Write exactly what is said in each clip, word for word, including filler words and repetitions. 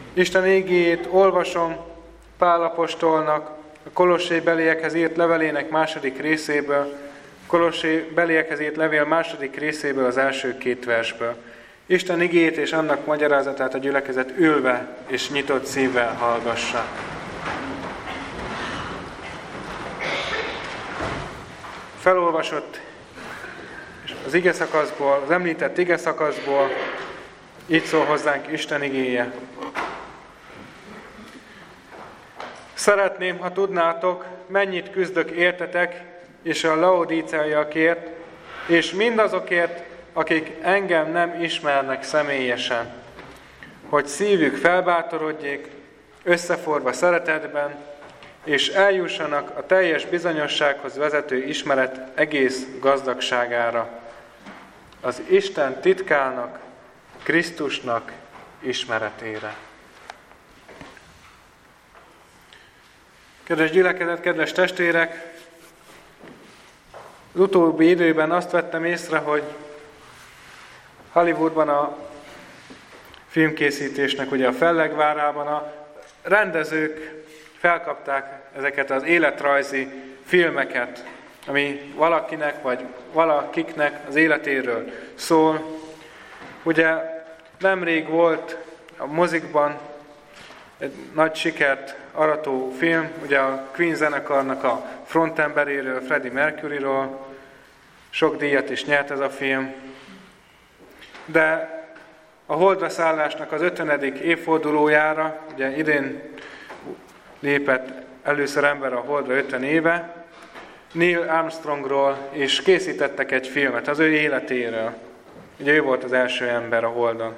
Isten igéjét olvasom Pál apostolnak a Kolossé beliekhez írt levelének második részéből, Kolossé beliekhez írt levél második részéből az első két versből. Isten igéjét és annak magyarázatát a gyülekezet ülve és nyitott szívvel hallgassa. Felolvasott az ige szakaszból, az említett ige szakaszból így szól hozzánk Isten igéje. Szeretném, ha tudnátok, mennyit küzdök értetek, és a laodíceaiakért, és mindazokért, akik engem nem ismernek személyesen, hogy szívük felbátorodjék, összeforva szeretetben, és eljussanak a teljes bizonyossághoz vezető ismeret egész gazdagságára, az Isten titkának, Krisztusnak ismeretére. Kedves gyülekezet, kedves testvérek! Az utóbbi időben azt vettem észre, hogy Hollywoodban a filmkészítésnek, ugye a fellegvárában a rendezők felkapták ezeket az életrajzi filmeket, ami valakinek vagy valakiknek az életéről szól. Ugye nemrég volt a mozikban egy nagy sikert arató film, ugye a Queen zenekarnak a frontemberéről, Freddie Mercuryról, sok díjat is nyert ez a film. De a holdra szállásnak az ötvenedik évfordulójára, ugye idén lépett először ember a holdra ötven éve, Neil Armstrongról, és készítettek egy filmet az ő életéről. Ugye ő volt az első ember a holdon.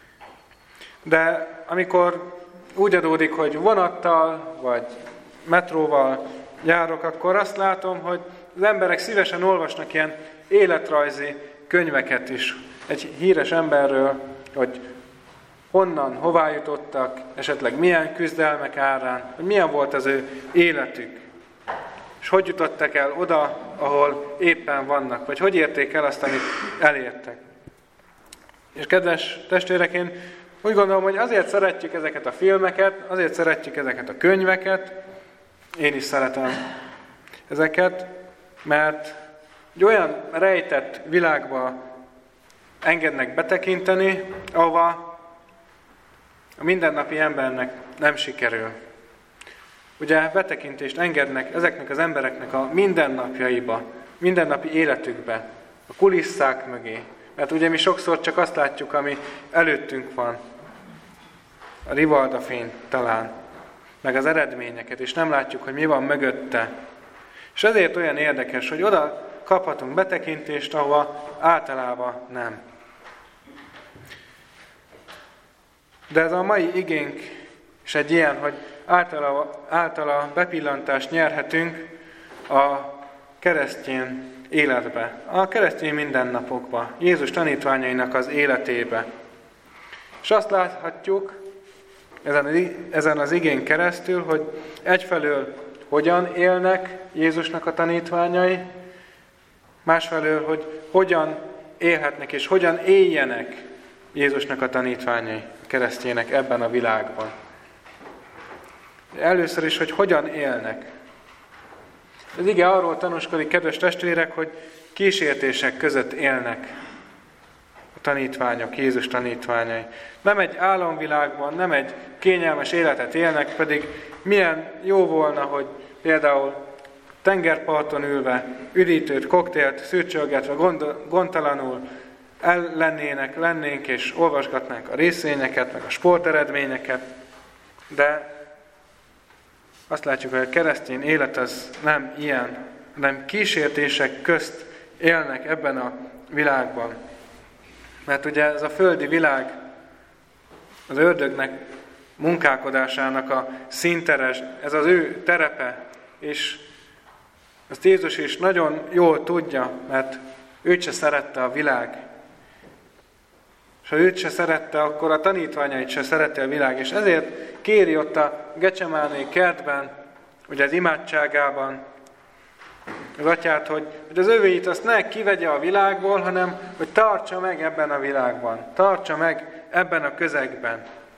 De amikor úgy adódik, hogy vonattal vagy metróval járok, akkor azt látom, hogy az emberek szívesen olvasnak ilyen életrajzi könyveket is. Egy híres emberről, hogy honnan, hová jutottak, esetleg milyen küzdelmek árán, hogy milyen volt az ő életük, és hogy jutottak el oda, ahol éppen vannak, vagy hogy érték el azt, amit elértek. És kedves testvérek, én úgy gondolom, hogy azért szeretjük ezeket a filmeket, azért szeretjük ezeket a könyveket, én is szeretem ezeket, mert egy olyan rejtett világba engednek betekinteni, ahova a mindennapi embernek nem sikerül. Ugye betekintést engednek ezeknek az embereknek a mindennapjaiba, mindennapi életükbe, a kulisszák mögé. Mert ugye mi sokszor csak azt látjuk, ami előttünk van, a rivaldafény talán, meg az eredményeket, és nem látjuk, hogy mi van mögötte. És ezért olyan érdekes, hogy oda kaphatunk betekintést, ahova általában nem. De ez a mai igénk is egy ilyen, hogy általa, általa bepillantást nyerhetünk a keresztény életbe, a keresztény mindennapokba, Jézus tanítványainak az életébe. És azt láthatjuk ezen az igén keresztül, hogy egyfelől hogyan élnek Jézusnak a tanítványai, másfelől, hogy hogyan élhetnek és hogyan éljenek Jézusnak a tanítványai, a keresztjének ebben a világban. Először is, hogy hogyan élnek. Az ige arról tanúskodik, kedves testvérek, hogy kísértések között élnek a tanítványok, Jézus tanítványai. Nem egy álomvilágban, nem egy kényelmes életet élnek, pedig milyen jó volna, hogy például tengerparton ülve, üdítőt, koktélt, szürcsölgetve, gond, gondtalanul el lennének, lennénk, és olvasgatnánk a részvényeket, meg a sporteredményeket, de azt látjuk, hogy a keresztény élet az nem ilyen, hanem kísértések közt élnek ebben a világban. Mert ugye ez a földi világ az ördögnek munkálkodásának a színteres, ez az ő terepe, és azt Jézus is nagyon jól tudja, mert őt se szerette a világ. És ha őt se szerette, akkor a tanítványait se szerette a világ. És ezért kéri ott a Gecsemáné kertben, ugye az imádságában az atyát, hogy, hogy az övéit azt ne kivegye a világból, hanem hogy tartsa meg ebben a világban. Tartsa meg ebben a közegben.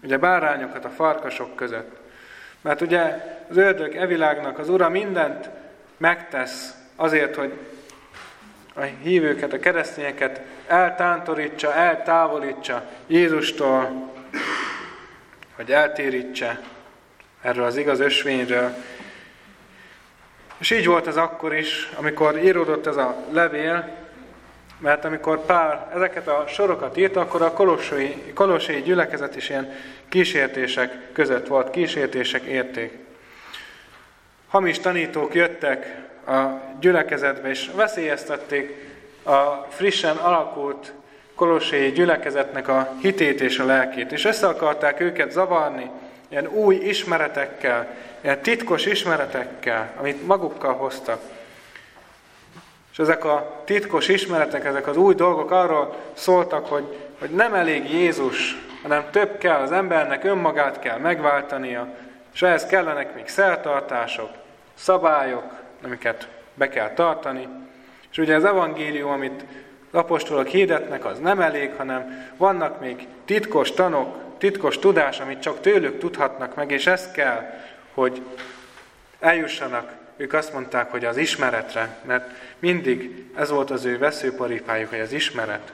ugye bárányokat a farkasok között. Mert ugye az ördög e világnak az ura mindent megtesz azért, hogy a hívőket, a keresztényeket eltántorítsa, eltávolítsa Jézustól, hogy eltérítse erről az igaz ösvényről. És így volt ez akkor is, amikor íródott ez a levél, mert amikor Pál ezeket a sorokat írta, akkor a kolossai, kolossai gyülekezet is ilyen kísértések között volt, kísértések érték. Hamis tanítók jöttek a gyülekezetbe, és veszélyeztették a frissen alakult kolossai gyülekezetnek a hitét és a lelkét. És össze akarták őket zavarni ilyen új ismeretekkel, ilyen titkos ismeretekkel, amit magukkal hoztak. És ezek a titkos ismeretek, ezek az új dolgok arról szóltak, hogy, hogy nem elég Jézus, hanem több kell, az embernek önmagát kell megváltania, és ehhez kellenek még szertartások, szabályok, amiket be kell tartani. És ugye az evangélium, amit az apostolok hirdetnek, az nem elég, hanem vannak még titkos tanok, titkos tudás, amit csak tőlük tudhatnak meg, és ez kell, hogy eljussanak. Ők azt mondták, hogy az ismeretre, mert mindig ez volt az ő veszőparipájuk, hogy az ismeret.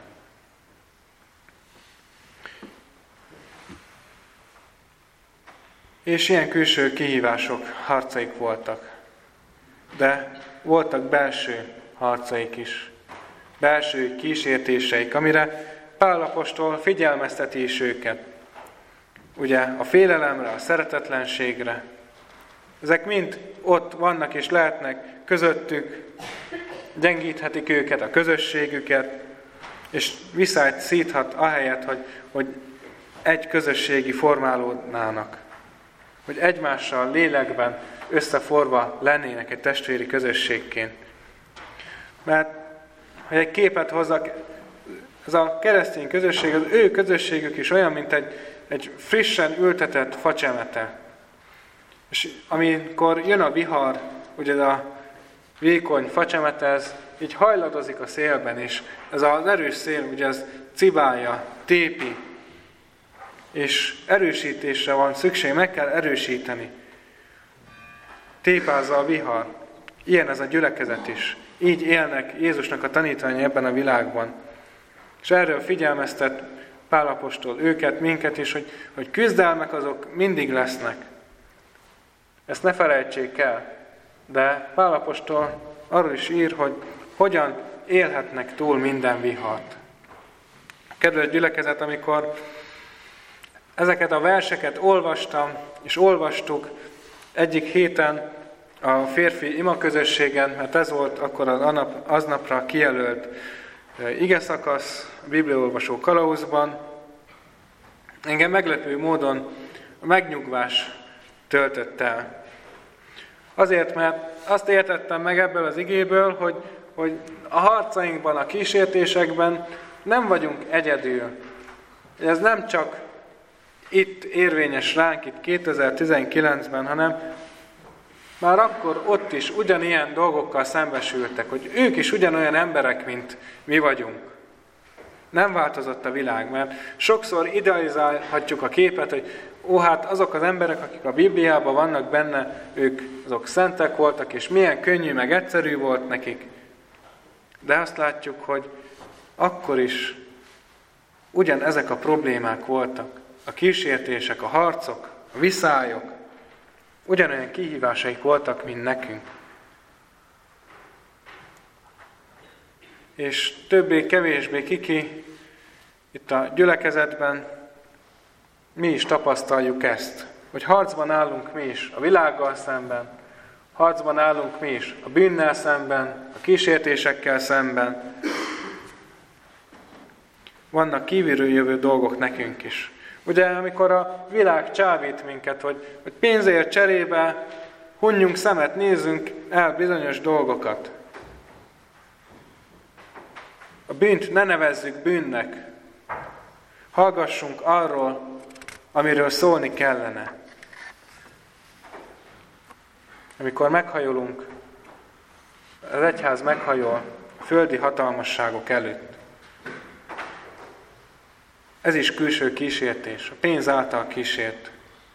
És ilyen külső kihívások, harcaik voltak. De voltak belső harcaik is, belső kísértéseik, amire Pál apostol figyelmezteti is őket. Ugye a félelemre, a szeretetlenségre. Ezek mind ott vannak és lehetnek közöttük, gyengíthetik őket, a közösségüket, és viszályt szíthat ahelyett, hogy, hogy egy közösségi formálódnának. Hogy egymással lélekben összeforva lennének egy testvéri közösségként. Mert, hogy egy képet hozzak, ez a keresztény közösség, az ő közösségük is olyan, mint egy, egy frissen ültetett facsemete. És amikor jön a vihar, ugye a vékony facsemete, ez így hajladozik a szélben, és ez az erős szél, ugye ez cibálja, tépi, és erősítésre van szükség, meg kell erősíteni. Tépázza a vihar. Ilyen ez a gyülekezet is. Így élnek Jézusnak a tanítványai ebben a világban. És erről figyelmeztet Pál apostol őket, minket is, hogy, hogy küzdelmek azok mindig lesznek. Ezt ne felejtsék el. De Pál apostol arról is ír, hogy hogyan élhetnek túl minden vihart. Kedves gyülekezet, amikor ezeket a verseket olvastam, és olvastuk egyik héten a férfi imaközösségen, mert ez volt akkor az aznapra kijelölt igeszakasz a bibliaolvasó kalauzban, engem meglepő módon a megnyugvás töltött el. Azért, mert azt értettem meg ebből az igéből, hogy, hogy a harcainkban, a kísértésekben nem vagyunk egyedül. Ez nem csak itt érvényes ránk, itt kétezer-tizenkilencben, hanem már akkor ott is ugyanilyen dolgokkal szembesültek, hogy ők is ugyanolyan emberek, mint mi vagyunk. Nem változott a világ, mert sokszor idealizálhatjuk a képet, hogy ó, hát azok az emberek, akik a Bibliában vannak benne, ők azok szentek voltak, és milyen könnyű, meg egyszerű volt nekik. De azt látjuk, hogy akkor is ugyan ezek a problémák voltak. A kísértések, a harcok, a viszályok, ugyanolyan kihívásaik voltak, mint nekünk. És többé-kevésbé kiki itt a gyülekezetben mi is tapasztaljuk ezt, hogy harcban állunk mi is a világgal szemben, harcban állunk mi is a bűnnel szemben, a kísértésekkel szemben. Vannak kívülről jövő dolgok nekünk is. Ugye, amikor a világ csábít minket, hogy, hogy pénzért cserébe hunjunk szemet, nézzünk el bizonyos dolgokat. A bűnt ne nevezzük bűnnek. Hallgassunk arról, amiről szólni kellene. Amikor meghajolunk, az egyház meghajol a földi hatalmasságok előtt. Ez is külső kísértés, a pénz által kísért.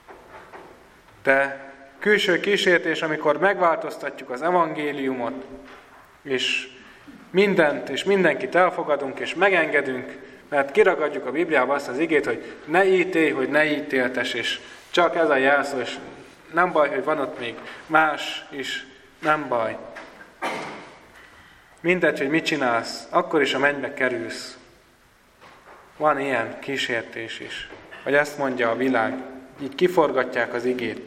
De külső kísértés, amikor megváltoztatjuk az evangéliumot, és mindent és mindenkit elfogadunk, és megengedünk, mert kiragadjuk a Bibliába azt az igét, hogy ne ítélj, hogy ne ítéltes, és csak ez a jelszó, és nem baj, hogy van ott még más is, nem baj. Mindegy, hogy mit csinálsz, akkor is a mennybe kerülsz. Van ilyen kísértés is, hogy ezt mondja a világ, így kiforgatják az igét.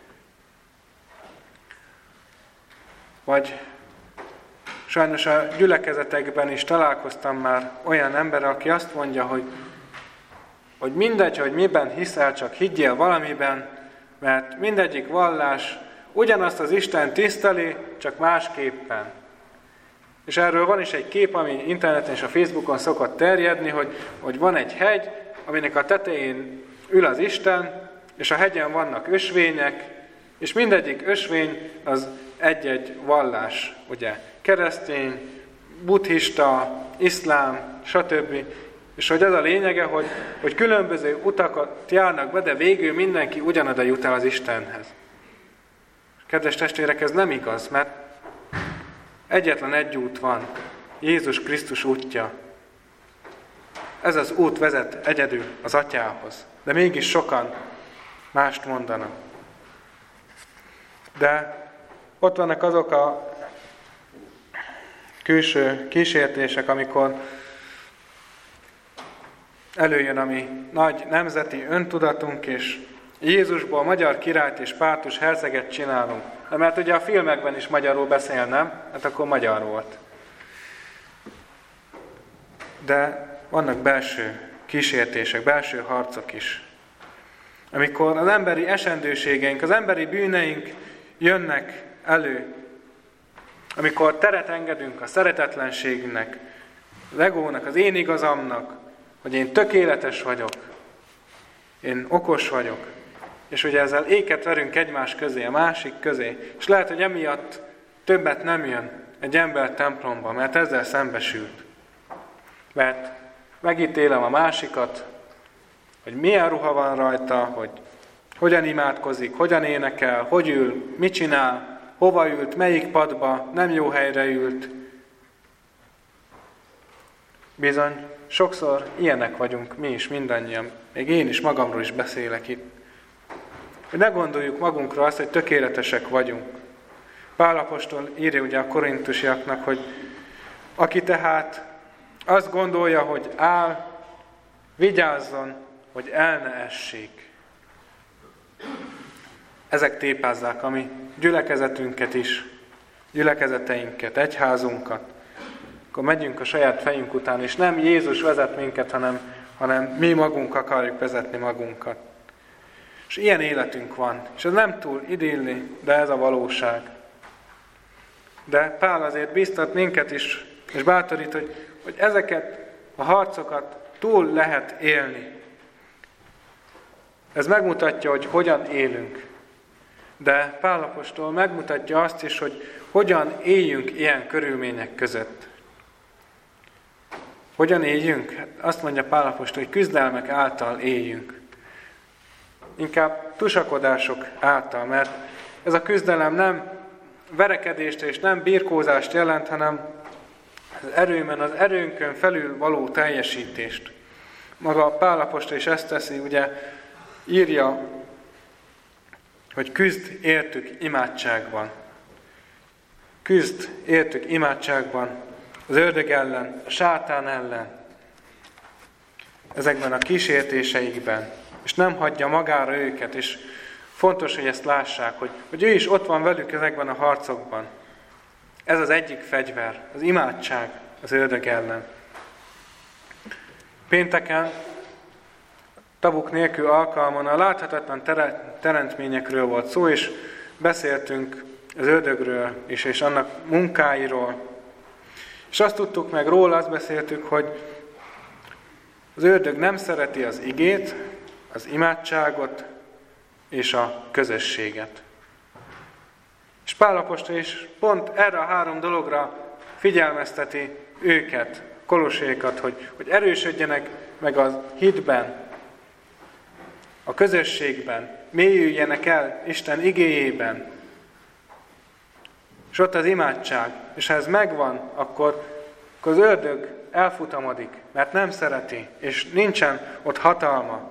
Vagy sajnos a gyülekezetekben is találkoztam már olyan ember, aki azt mondja, hogy, hogy mindegy, hogy miben hiszel, csak higgyél valamiben, mert mindegyik vallás ugyanazt az Isten tiszteli, csak másképpen. És erről van is egy kép, ami interneten és a Facebookon szokott terjedni, hogy, hogy van egy hegy, aminek a tetején ül az Isten, és a hegyen vannak ösvények, és mindegyik ösvény az egy-egy vallás, ugye, keresztény, buddhista, iszlám, stb. És hogy ez a lényege, hogy, hogy különböző utakat járnak be, de végül mindenki ugyanoda jut el az Istenhez. Kedves testvérek, ez nem igaz, mert egyetlen egy út van, Jézus Krisztus útja. Ez az út vezet egyedül az Atyához, de mégis sokan mást mondanak. De ott vannak azok a külső kísértések, amikor előjön a mi nagy nemzeti öntudatunk, és Jézusból magyar királyt és pártus herceget csinálunk. De mert ugye a filmekben is magyarul beszél, nem? Hát akkor magyar volt. De vannak belső kísértések, belső harcok is. Amikor az emberi esendőségeink, az emberi bűneink jönnek elő, amikor teret engedünk a szeretetlenségnek, az egónak, az én igazamnak, hogy én tökéletes vagyok, én okos vagyok, és ugye ezzel éket verünk egymás közé, a másik közé, és lehet, hogy emiatt többet nem jön egy ember templomba, mert ezzel szembesült. Mert megítélem a másikat, hogy milyen ruha van rajta, hogy hogyan imádkozik, hogyan énekel, hogy ül, mit csinál, hova ült, melyik padba, nem jó helyre ült. Bizony, sokszor ilyenek vagyunk mi is, mindannyian. Még én is magamról is beszélek itt. Hogy ne gondoljuk magunkra azt, hogy tökéletesek vagyunk. Pál apostol írja ugye a korintusiaknak, hogy aki tehát azt gondolja, hogy áll, vigyázzon, hogy el ne essék. Ezek tépázzák a mi gyülekezetünket is, gyülekezeteinket, egyházunkat. Akkor megyünk a saját fejünk után, és nem Jézus vezet minket, hanem, hanem mi magunk akarjuk vezetni magunkat. És ilyen életünk van, és ez nem túl idilli, de ez a valóság. De Pál azért biztat minket is, és bátorít, hogy, hogy ezeket a harcokat túl lehet élni. Ez megmutatja, hogy hogyan élünk. De Pál apostol megmutatja azt is, hogy hogyan éljünk ilyen körülmények között. Hogyan éljünk? Hát azt mondja Pál apostol, hogy küzdelmek által éljünk. Inkább tusakodások által, mert ez a küzdelem nem verekedést és nem birkózást jelent, hanem az erőmen, az erőnkön felül való teljesítést. Maga Pál apostol is ezt teszi, ugye írja, hogy küzd értük imádságban. Küzd értük imádságban az ördög ellen, a sátán ellen, ezekben a kísértéseikben, és nem hagyja magára őket, és fontos, hogy ezt lássák, hogy, hogy ő is ott van velük ezekben a harcokban. Ez az egyik fegyver, az imádság az ördög ellen. Pénteken, tabuk nélkül alkalmon a láthatatlan teremtményekről volt szó, és beszéltünk az ördögről is, és annak munkáiról. És azt tudtuk meg róla, azt beszéltük, hogy az ördög nem szereti az igét, az imádságot és a közösséget. És Pál apostol is pont erre a három dologra figyelmezteti őket, kolossékat, hogy, hogy erősödjenek meg a hitben, a közösségben, mélyüljenek el Isten igéjében, és ott az imádság, és ha ez megvan, akkor, akkor az ördög elfutamodik, mert nem szereti, és nincsen ott hatalma.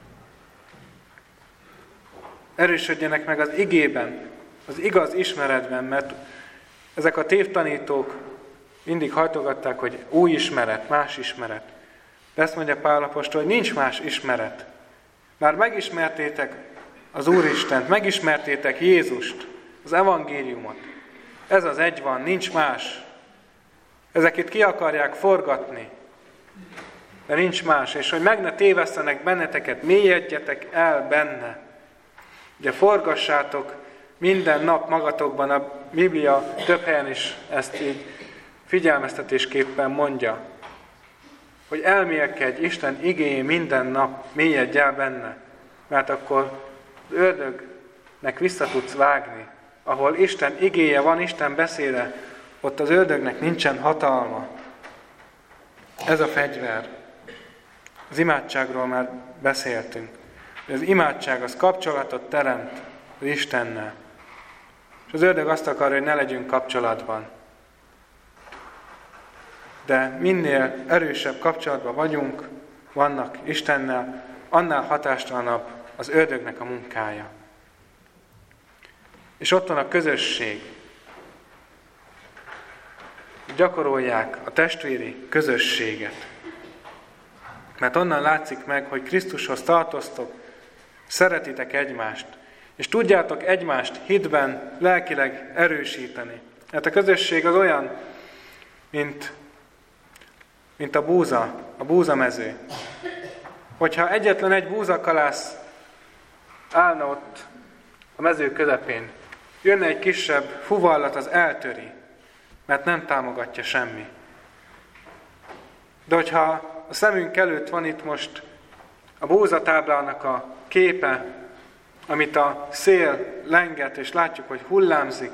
Erősödjenek meg az igében, az igaz ismeretben, mert ezek a tévtanítók mindig hajtogatták, hogy új ismeret, más ismeret. De ezt mondja Pál apostol, hogy nincs más ismeret. Már megismertétek az Úristent, megismertétek Jézust, az evangéliumot. Ez az egy van, nincs más. Ezek itt ki akarják forgatni, de nincs más. És hogy meg ne tévesztenek benneteket, mélyedjetek el benne. Ugye forgassátok minden nap magatokban, a Biblia több helyen is ezt így figyelmeztetésképpen mondja, hogy elmélkedj Isten igéjén minden nap, mélyedj el benne, mert akkor az ördögnek vissza tudsz vágni. Ahol Isten igéje van, Isten beszéde, ott az ördögnek nincsen hatalma. Ez a fegyver. Az imádságról már beszéltünk. Az imádság az kapcsolatot teremt az Istennel. És az ördög azt akarja, hogy ne legyünk kapcsolatban. De minél erősebb kapcsolatban vagyunk, vannak Istennel, annál hatástalanabb az ördögnek a munkája. És ott van a közösség. Gyakorolják a testvéri közösséget. Mert onnan látszik meg, hogy Krisztushoz tartoztok, szeretitek egymást, és tudjátok egymást hitben, lelkileg erősíteni. Hát a közösség az olyan, mint, mint a búza, a búzamező. Hogyha egyetlen egy búzakalász állna ott a mező közepén, jönne egy kisebb fuvallat, az eltöri, mert nem támogatja semmi. De hogyha a szemünk előtt van itt most a búzatáblának a képe, amit a szél lenget, és látjuk, hogy hullámzik,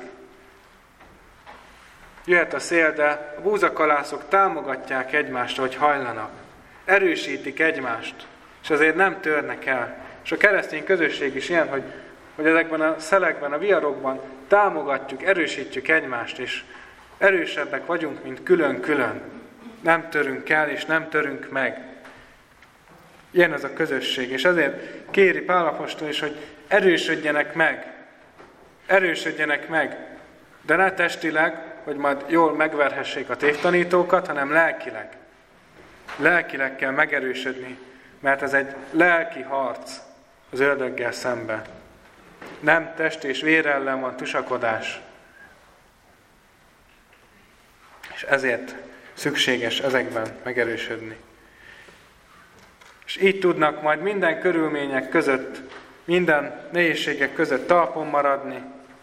jöhet a szél, de a búzakalászok támogatják egymást, hogy hajlanak. Erősítik egymást, és azért nem törnek el. És a keresztény közösség is ilyen, hogy, hogy ezekben a szelekben, a viharokban támogatjuk, erősítjük egymást, és erősebbek vagyunk, mint külön-külön. Nem törünk el, és nem törünk meg. Ilyen az a közösség, és ezért kéri Pál apostol is, hogy erősödjenek meg. Erősödjenek meg, de ne testileg, hogy majd jól megverhessék a tévtanítókat, hanem lelkileg. Lelkileg kell megerősödni, mert ez egy lelki harc az ördöggel szemben. Nem test és vér ellen van tusakodás. És ezért szükséges ezekben megerősödni. És így tudnak majd minden körülmények között, minden nehézségek között talpon maradni,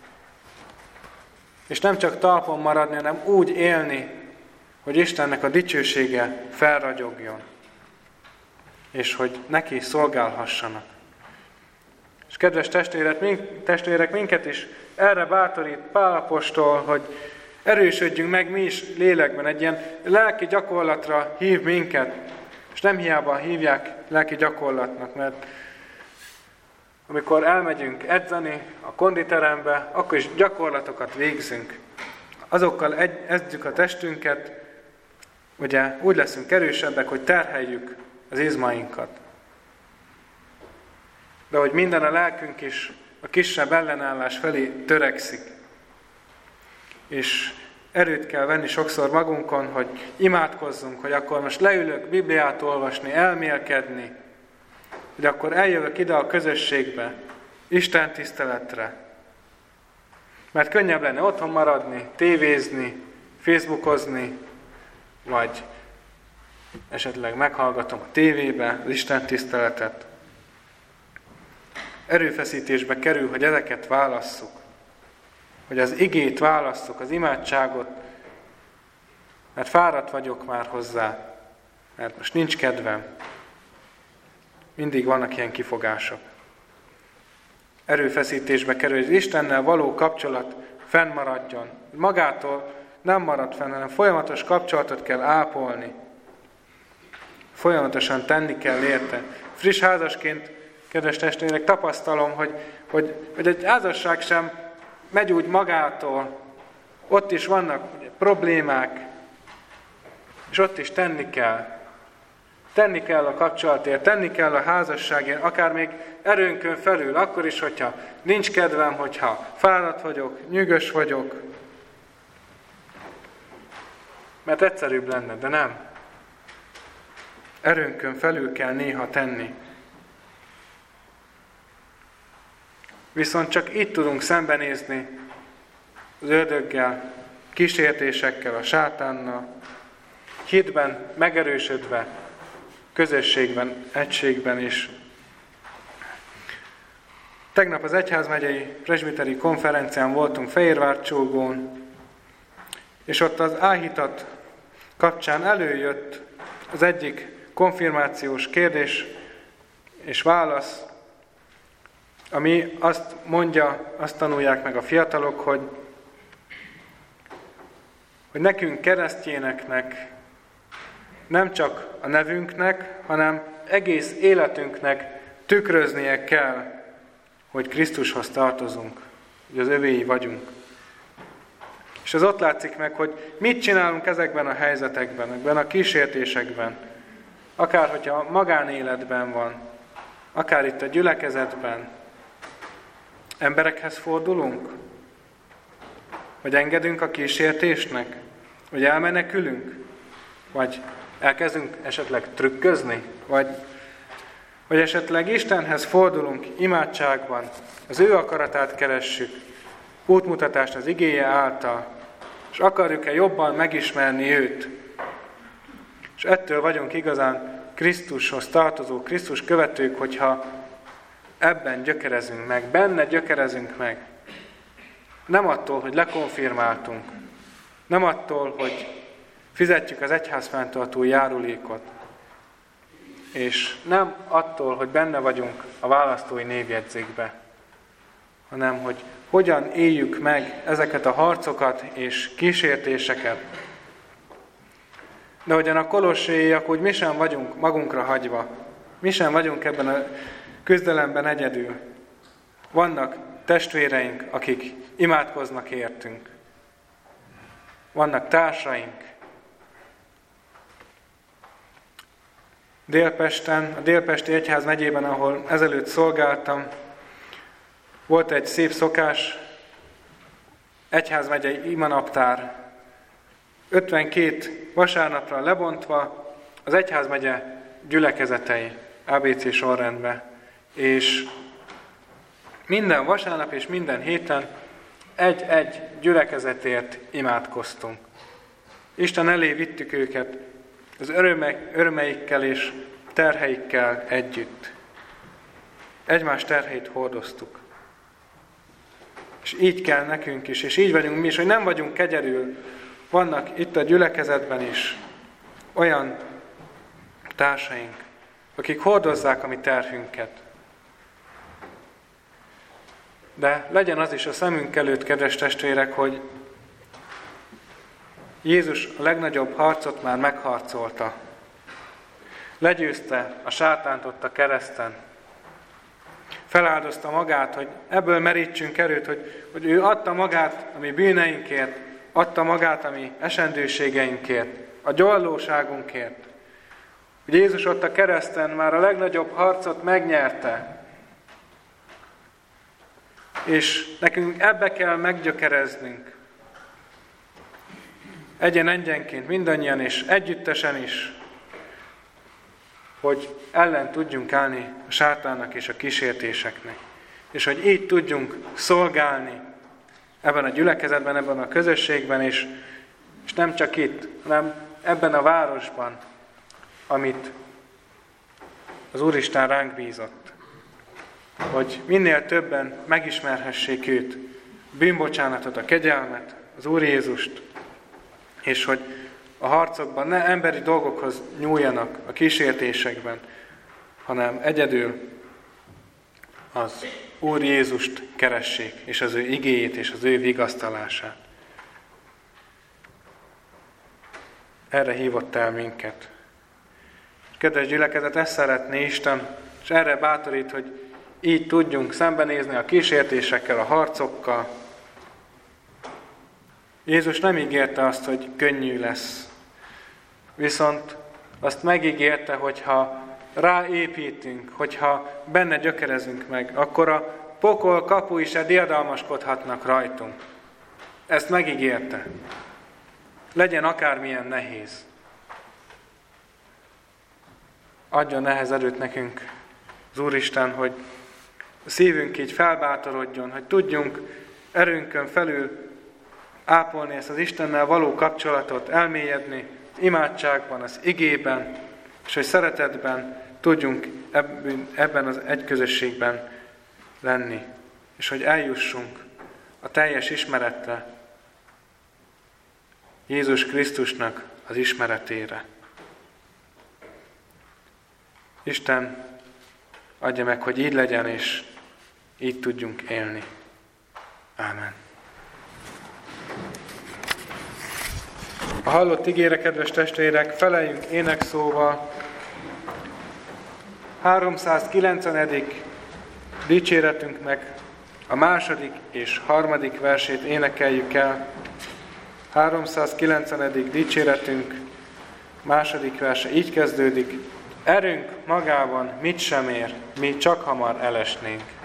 és nem csak talpon maradni, hanem úgy élni, hogy Istennek a dicsősége felragyogjon, és hogy neki szolgálhassanak. És kedves testvérek, testvérek, minket is erre bátorít Pál apostol, hogy erősödjünk meg mi is lélekben, egy ilyen lelki gyakorlatra hív minket, és nem hiába hívják lelki gyakorlatnak, mert amikor elmegyünk edzeni a konditerembe, akkor is gyakorlatokat végzünk. Azokkal egy, edzjük a testünket, ugye úgy leszünk erősebbek, hogy terheljük az izmainkat. De hogy minden a lelkünk is a kisebb ellenállás felé törekszik. És erőt kell venni sokszor magunkon, hogy imádkozzunk, hogy akkor most leülök Bibliát olvasni, elmélkedni, hogy akkor eljövök ide a közösségbe, Isten tiszteletre. Mert könnyebb lenne otthon maradni, tévézni, facebookozni, vagy esetleg meghallgatom a tévébe az Isten tiszteletet. Erőfeszítésbe kerül, hogy ezeket válasszuk. Hogy az igét válasszuk, az imádságot, mert fáradt vagyok már hozzá, mert most nincs kedvem. Mindig vannak ilyen kifogások. Erőfeszítésbe kerül, hogy az Istennel való kapcsolat fennmaradjon. Magától nem marad fenn, hanem folyamatos kapcsolatot kell ápolni. folyamatosan tenni kell érte. Friss házasként, kedves testvérek, tapasztalom, hogy, hogy, hogy egy házasság sem megy úgy magától. Ott is vannak ugye, problémák, és ott is tenni kell. Tenni kell a kapcsolatért, tenni kell a házasságért, akár még erőnkön felül, akkor is, hogyha nincs kedvem, hogyha fáradt vagyok, nyűgös vagyok. Mert egyszerűbb lenne, de nem. Erőnkön felül kell néha tenni. Viszont csak itt tudunk szembenézni az ördöggel, kísértésekkel, a sátánnal, hitben megerősödve, közösségben, egységben is. Tegnap az Egyházmegyei Presbiteri Konferencián voltunk Fehérvárcsógón, és ott az áhítat kapcsán előjött az egyik konfirmációs kérdés és válasz, ami azt mondja, azt tanulják meg a fiatalok, hogy, hogy nekünk keresztényeknek nem csak a nevünknek, hanem egész életünknek tükröznie kell, hogy Krisztushoz tartozunk, hogy az övéi vagyunk. És ez ott látszik meg, hogy mit csinálunk ezekben a helyzetekben, ebben a kísértésekben. Akár, hogyha a magánéletben van, akár itt a gyülekezetben. Emberekhez fordulunk? Vagy engedünk a kísértésnek? Vagy elmenekülünk? Vagy elkezdünk esetleg trükközni? Vagy, vagy esetleg Istenhez fordulunk imádságban, az ő akaratát keressük, útmutatást az igéje által, és akarjuk-e jobban megismerni őt? És ettől vagyunk igazán Krisztushoz tartozó, Krisztus követők, hogyha ebben gyökerezünk meg, benne gyökerezünk meg. Nem attól, hogy lekonfirmáltunk, nem attól, hogy fizetjük az egyházfenntartó járulékot, és nem attól, hogy benne vagyunk a választói névjegyzékbe, hanem hogy hogyan éljük meg ezeket a harcokat és kísértéseket. De hogyan a kolosséiak, hogy mi sem vagyunk magunkra hagyva, mi sem vagyunk ebben a küzdelemben egyedül. Vannak testvéreink, akik imádkoznak értünk. Vannak társaink. Délpesten, a Délpesti Egyház megyében, ahol ezelőtt szolgáltam, volt egy szép szokás, egyházmegyei imanaptár, ötvenkét vasárnapra lebontva az egyházmegye gyülekezetei á bé cé sorrendbe, és minden vasárnap és minden héten egy-egy gyülekezetért imádkoztunk. Isten elé vittük őket az öröme, örömeikkel és terheikkel együtt. Egymás terheit hordoztuk. És így kell nekünk is, és így vagyunk mi is, hogy nem vagyunk kegyelül. Vannak itt a gyülekezetben is olyan társaink, akik hordozzák a mi terhünket. De legyen az is a szemünk előtt, kedves testvérek, hogy Jézus a legnagyobb harcot már megharcolta. Legyőzte a sátánt ott a kereszten. Feláldozta magát, hogy ebből merítsünk erőt, hogy, hogy ő adta magát a mi bűneinkért, adta magát a mi esendőségeinkért, a gyarlóságunkért. Hogy Jézus ott a kereszten már a legnagyobb harcot megnyerte. És nekünk ebbe kell meggyökereznünk. Egyen-egyenként, mindannyian és együttesen is, hogy ellen tudjunk állni a sátánnak és a kísértéseknek. És hogy így tudjunk szolgálni ebben a gyülekezetben, ebben a közösségben, és, és nem csak itt, hanem ebben a városban, amit az Úristen ránk bízott. Hogy minél többen megismerhessék őt, bűnbocsánatot, a kegyelmet, az Úr Jézust, és hogy a harcokban ne emberi dolgokhoz nyúljanak a kísértésekben, hanem egyedül az Úr Jézust keressék, és az ő igéjét, és az ő vigasztalását. Erre hívott el minket. Kedves gyülekezet, ezt szeretné Isten, és erre bátorít, hogy így tudjunk szembenézni a kísértésekkel, a harcokkal. Jézus nem ígérte azt, hogy könnyű lesz. Viszont azt megígérte, hogyha ráépítünk, hogyha benne gyökerezünk meg, akkor a pokol kapui se diadalmaskodhatnak rajtunk. Ezt megígérte. Legyen akármilyen nehéz. Adjon ehhez erőt nekünk az Úristen, hogy a szívünk így felbátorodjon, hogy tudjunk erőnkön felül ápolni ezt az Istennel való kapcsolatot, elmélyedni az imádságban, az igében, és hogy szeretetben tudjunk ebben az egyközösségben lenni, és hogy eljussunk a teljes ismeretre, Jézus Krisztusnak az ismeretére. Isten adja meg, hogy így legyen, és így tudjunk élni. Ámen. A hallott igére, kedves testvérek, feleljünk énekszóval háromszázkilencenedik dicséretünknek a második és harmadik versét énekeljük el. háromszázkilencenedik dicséretünk második verse így kezdődik: erőnk magában mit sem ér, mi csak hamar elesnénk.